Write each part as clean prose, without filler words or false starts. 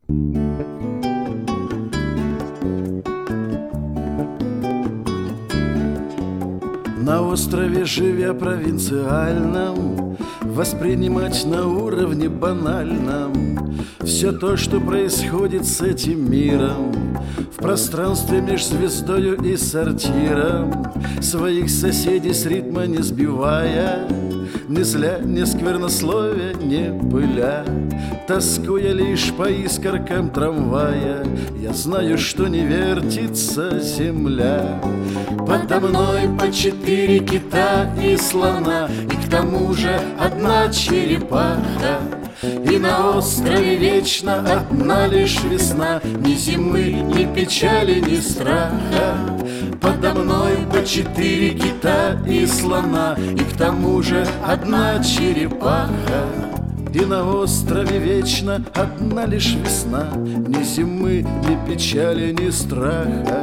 На острове, живя провинциальном, воспринимать на уровне банальном все то, что происходит с этим миром, в пространстве меж звездою и сортиром, своих соседей с ритма не сбивая, ни зля, ни сквернословия, не пыля, тоскуя лишь по искоркам трамвая. Я знаю, что не вертится земля. Подо мной по 4 кита и слона, и к тому же одна черепаха. И на острове вечно одна лишь весна, ни зимы, ни печали, ни страха. Подо мной по 4 кита и слона, и к тому же одна черепаха. И на острове вечно одна лишь весна, ни зимы, ни печали, ни страха.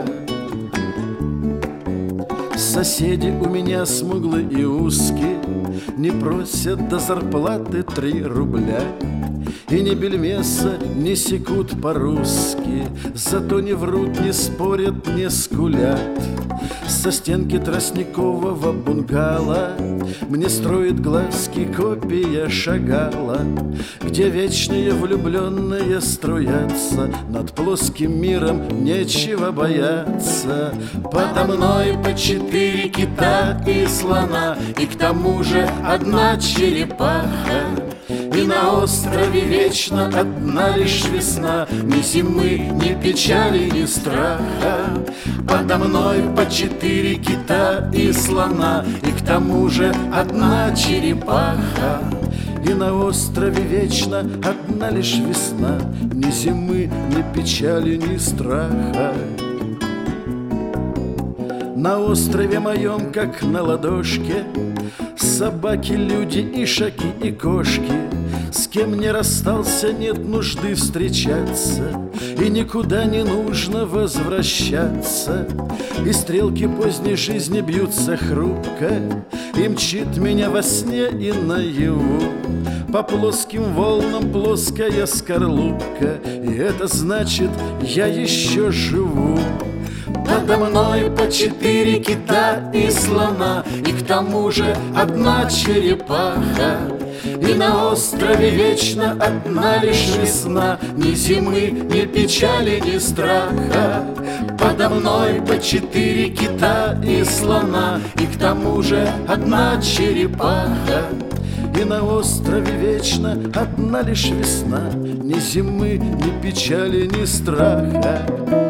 Соседи у меня смуглые и узкие, не просят до зарплаты 3 рубля. И ни бельмеса не секут по-русски, зато не врут, не спорят, не скулят. Со стенки тростникового бунгало мне строит глазки копия Шагала, где вечные влюбленные струятся, над плоским миром нечего бояться. Подо мной по 4 кита и слона, и к тому же одна черепаха. И на острове вечно одна лишь весна, ни зимы, ни печали, ни страха. Подо мной по 4 кита и слона, и к тому же одна черепаха. И на острове вечно одна лишь весна, ни зимы, ни печали, ни страха. На острове моем, как на ладошке, собаки, люди, ишаки и кошки. С кем не расстался, нет нужды встречаться, и никуда не нужно возвращаться. И стрелки поздней жизни бьются хрупко, и мчит меня во сне и наяву по плоским волнам плоская скорлупка, и это значит, я еще живу. Подо мной по 4 кита и слона, и к тому же одна черепаха. И на острове вечно одна лишь весна, ни зимы, ни печали, ни страха. Подо мной по 4 кита и слона, и к тому же одна черепаха. И на острове вечно одна лишь весна, ни зимы, ни печали, ни страха.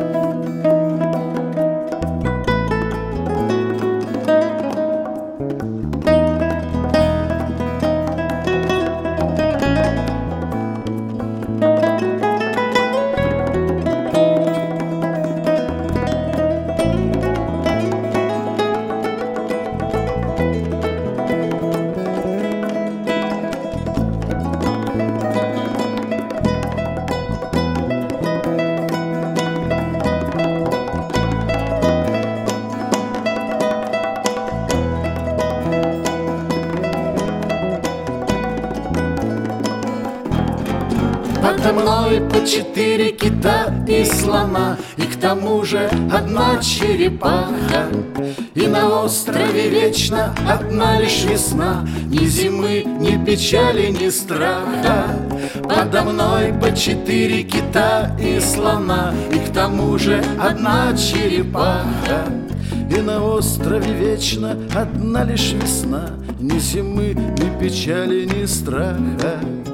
Подо мной по 4 кита и слона, и к тому же одна черепаха. И на острове вечно одна лишь весна, ни зимы, ни печали, ни страха. Подо мной по 4 кита и слона, и к тому же одна черепаха. И на острове вечно одна лишь весна, ни зимы, ни печали, ни страха.